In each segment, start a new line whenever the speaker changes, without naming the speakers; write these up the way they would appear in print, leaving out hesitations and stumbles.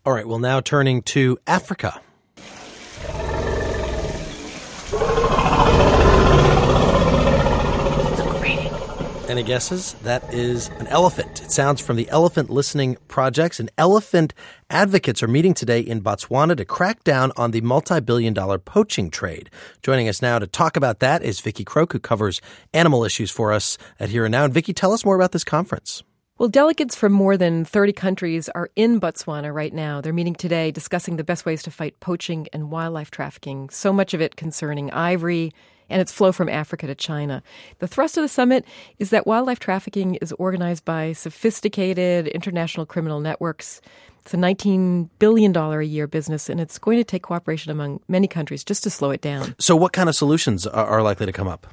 All right, well, now turning to Africa. Any guesses? That is an elephant. It sounds from the Elephant Listening Projects. And elephant advocates are meeting today in Botswana to crack down on the multi-billion-dollar poaching trade. Joining us now to talk about that is Vicki Croak, who covers animal issues for us at Here and Now. And Vicki, tell us more about this conference.
Well, delegates from more than 30 countries are in Botswana right now. They're meeting today discussing the best ways to fight poaching and wildlife trafficking, so much of it concerning ivory and its flow from Africa to China. The thrust of the summit is that wildlife trafficking is organized by sophisticated international criminal networks. It's a $19 billion a year business, and it's going to take cooperation among many countries just to slow it down.
So what kind of solutions are likely to come up?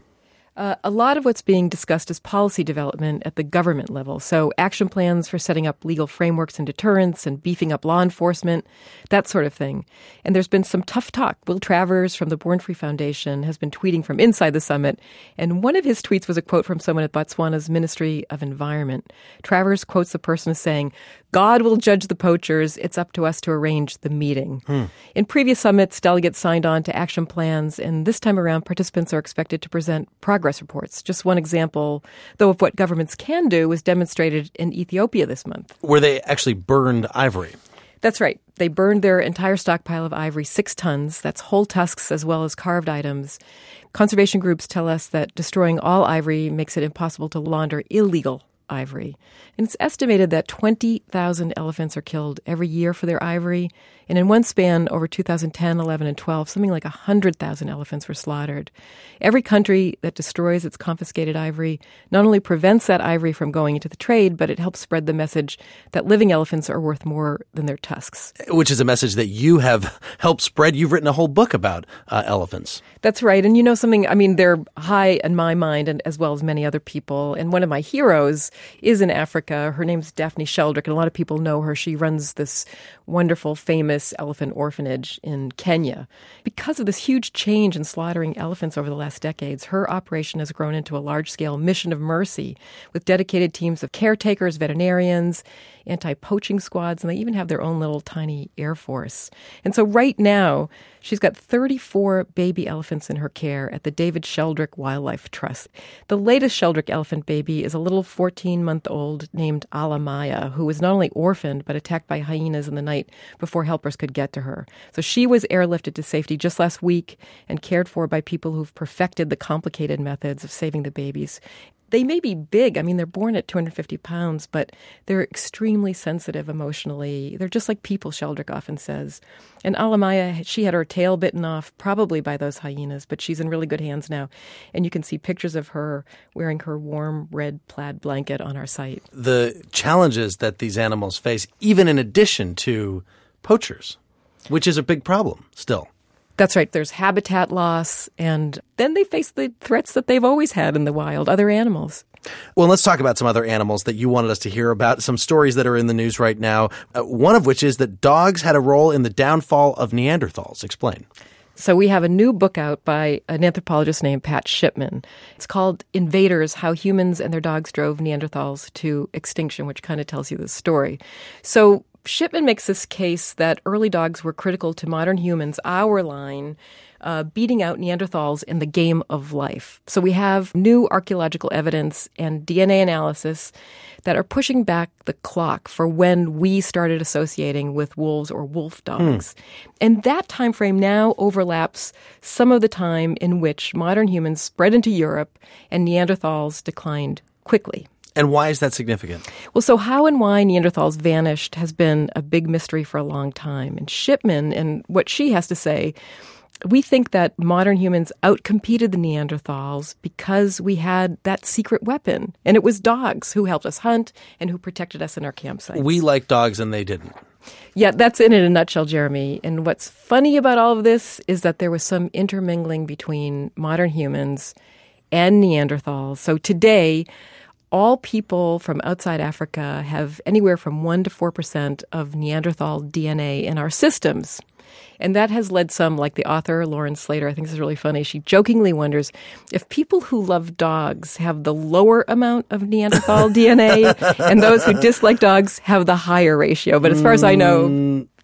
A lot of what's being discussed is policy development at the government level. So action plans for setting up legal frameworks and deterrence and beefing up law enforcement, that sort of thing. And there's been some tough talk. Will Travers from the Born Free Foundation has been tweeting from inside the summit. And one of his tweets was a quote from someone at Botswana's Ministry of Environment. Travers quotes the person as saying, "God will judge the poachers. It's up to us to arrange the meeting." In previous summits, delegates signed on to action plans. And this time around, participants are expected to present progress reports. Just one example, though, of what governments can do was demonstrated in Ethiopia this month.
Where they actually burned ivory.
That's right. They burned their entire stockpile of ivory, 6 tons. That's whole tusks as well as carved items. Conservation groups tell us that destroying all ivory makes it impossible to launder illegal ivory. And it's estimated that 20,000 elephants are killed every year for their ivory. And in one span, over 2010, 11, and 12, something like 100,000 elephants were slaughtered. Every country that destroys its confiscated ivory not only prevents that ivory from going into the trade, but it helps spread the message that living elephants are worth more than their tusks.
Which is a message that you have helped spread. You've written a whole book about elephants.
That's right. And you know something, I mean, they're high in my mind and as well as many other people. And one of my heroes is in Africa. Her name's Daphne Sheldrick, and a lot of people know her. She runs this wonderful, famous elephant orphanage in Kenya. Because of this huge change in slaughtering elephants over the last decades, her operation has grown into a large-scale mission of mercy with dedicated teams of caretakers, veterinarians, anti-poaching squads, and they even have their own little tiny air force. And so right now, she's got 34 baby elephants in her care at the David Sheldrick Wildlife Trust. The latest Sheldrick elephant baby is a little 14-month-old named Alamaya, who was not only orphaned, but attacked by hyenas in the night before helpers could get to her. So she was airlifted to safety just last week and cared for by people who've perfected the complicated methods of saving the babies. They may be big. I mean, they're born at 250 pounds, but they're extremely sensitive emotionally. They're just like people, Sheldrick often says. And Alamaya, she had her tail bitten off, probably by those hyenas, but she's in really good hands now. And you can see pictures of her wearing her warm red plaid blanket on our site.
The challenges that these animals face, even in addition to poachers, which is a big problem still.
That's right. There's habitat loss, and then they face the threats that they've always had in the wild, other animals.
Well, let's talk about some other animals that you wanted us to hear about, some stories that are in the news right now, one of which is that dogs had a role in the downfall of Neanderthals. Explain.
So we have a new book out by an anthropologist named Pat Shipman. It's called Invaders, How Humans and Their Dogs Drove Neanderthals to Extinction, which kind of tells you the story. So Shipman makes this case that early dogs were critical to modern humans, our line, beating out Neanderthals in the game of life. So we have new archaeological evidence and DNA analysis that are pushing back the clock for when we started associating with wolves or wolf dogs. And that time frame now overlaps some of the time in which modern humans spread into Europe and Neanderthals declined quickly.
And why is that significant?
Well, so how and why Neanderthals vanished has been a big mystery for a long time. And Shipman, and what she has to say, we think that modern humans outcompeted the Neanderthals because we had that secret weapon. And it was dogs who helped us hunt and who protected us in our campsites.
We liked dogs and they didn't.
Yeah, that's it in a nutshell, Jeremy. And what's funny about all of this is that there was some intermingling between modern humans and Neanderthals. So today, all people from outside Africa have anywhere from 1% to 4% of Neanderthal DNA in our systems. And that has led some, like the author, Lauren Slater, I think this is really funny. She jokingly wonders if people who love dogs have the lower amount of Neanderthal DNA and those who dislike dogs have the higher ratio. But as far as I know,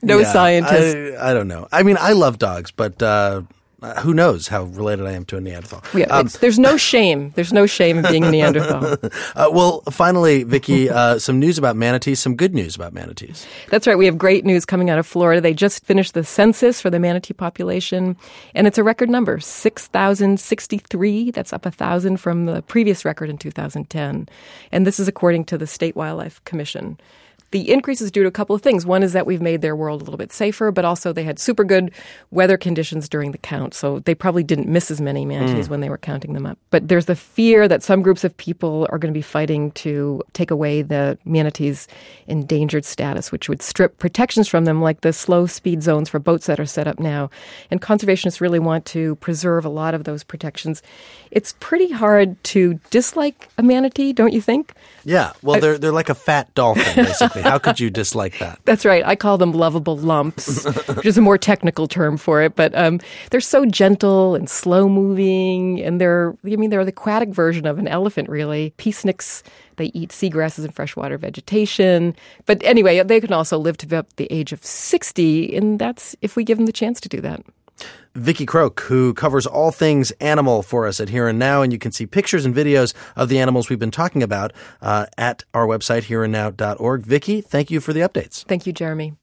No scientist.
I don't know. I mean, I love dogs, but who knows how related I am to a Neanderthal.
Yeah, there's no shame. There's no shame in being a Neanderthal.
Well, finally, Vicki, some news about manatees, some good news about manatees.
That's right. We have great news coming out of Florida. They just finished the census for the manatee population, and it's a record number, 6,063. That's up 1,000 from the previous record in 2010. And this is according to the State Wildlife Commission. The increase is due to a couple of things. One is that we've made their world a little bit safer, but also they had super good weather conditions during the count. So they probably didn't miss as many manatees when they were counting them up. But there's the fear that some groups of people are going to be fighting to take away the manatees' endangered status, which would strip protections from them, like the slow speed zones for boats that are set up now. And conservationists really want to preserve a lot of those protections. It's pretty hard to dislike a manatee, don't you think?
Yeah. Well, they're like a fat dolphin, basically. How could you dislike that? That's
right. I call them lovable lumps, which is a more technical term for it. But they're so gentle and slow-moving, and they're the aquatic version of an elephant, really. Peaceniks, they eat seagrasses and freshwater vegetation. But anyway, they can also live to about the age of 60, and that's if we give them the chance to do that.
Vicki Croke, who covers all things animal for us at Here and Now, and you can see pictures and videos of the animals we've been talking about at our website, hereandnow.org. Vicki, thank you for the updates.
Thank you, Jeremy.